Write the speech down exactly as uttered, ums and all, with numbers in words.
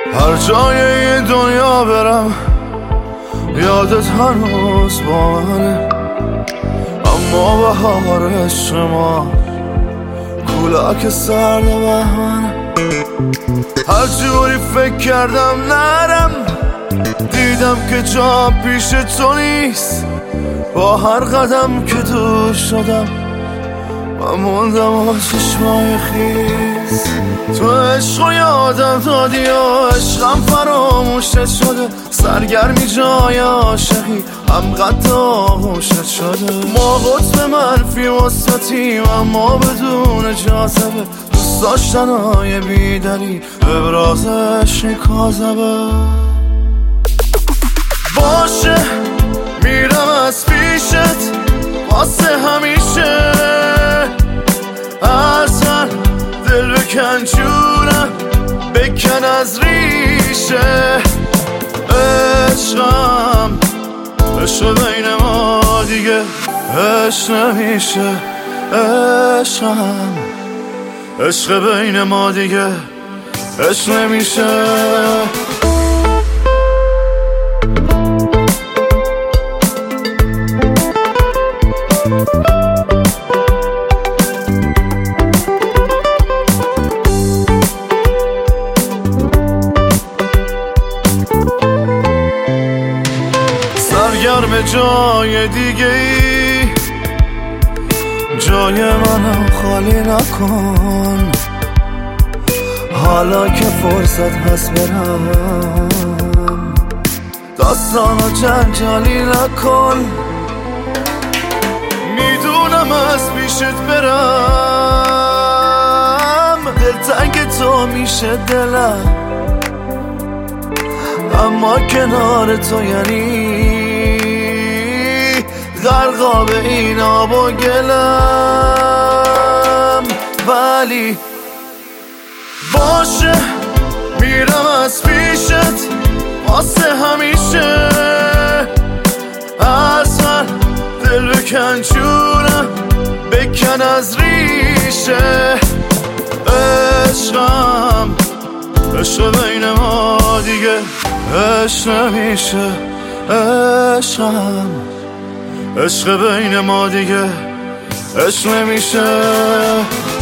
هر جای این دنیا برم یادت هنوز با منه، اما بهار عشق ما کولاک سرد بهمنه. هر جوری فکر کردم نرم دیدم که جا پیش تو نیست، با هر قدم که دور شدم من موندم و چشمای خیز. تو عشق و یادم دادی و عشقم فراموشت شده، سرگرمی جای عاشقی هم قد آغوشت شده. ما قطب منفی وسطیم اما بدون جاذبه، دوست داشتنهای بیدلی ابراز عشق کاذبه. باشه میرم از پیشت واسه همیشه، از هر دل بکن جونم بکن از ریشه. عشقم عشق بین ما دیگه عشق نمیشه، عشقم عشق بین ما دیگه عشق نمیشه. سرگرم جای دیگه ای جای منو خالی نکن، حالا که فرصت هست برم داستانو جنجالی نکن. میدونم از پیشت برم دلتنگ تو میشه دلم، اما کنار تو یعنی غرقاب این آب و گلم. ولی باشه میرم از پیشت واسه همیشه، از هر دل بکن جونم بکن از ریشه. عشقم عشق بین ما دیگه عشق نمیشه، عشقم عشق بین ما دیگه عشق نمیشه.